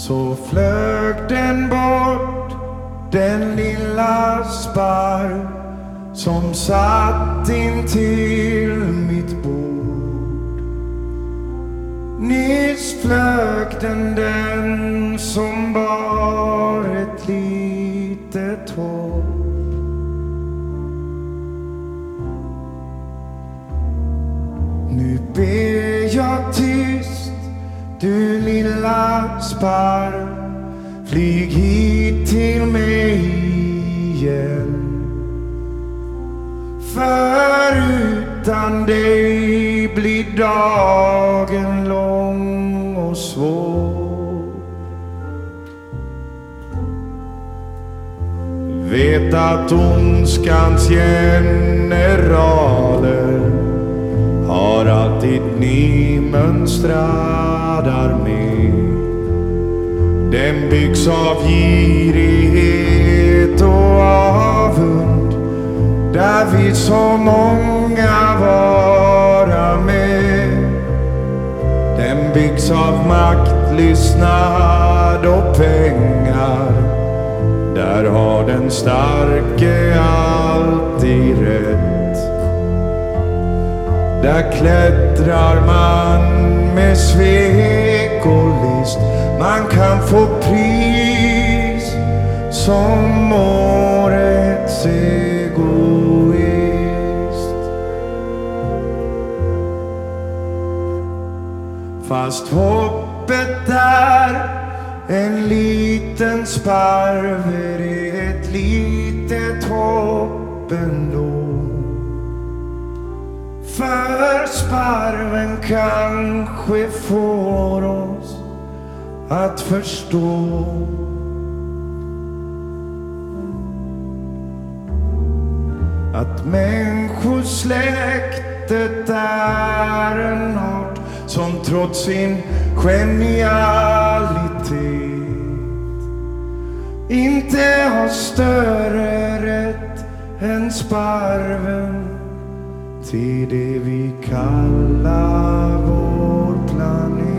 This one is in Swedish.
Så flög den bort, den lilla sparv som satt intill mitt bord. Nyss flög den som bar ett litet hopp. Nu ber jag tyst, du lilla sparv, flyg hit till mig igen. För utan dig blir dagen lång och svår. Vet att ondskans generaler har alltid nymönstrad armé. Den byggs av girighet och avund, där vill så många vara med. Den byggs av maktlystnad och pengar, där har den starke alltid rätt. Där klättrar man med svek och list, man kan få pris som årets egoist. Fast hoppet är en liten sparv, är det ett litet hopp ändå. För sparven kanske får oss att förstå att människosläktet är en art som trots sin genialitet inte har större rätt än sparven till det vi kallar vår planet.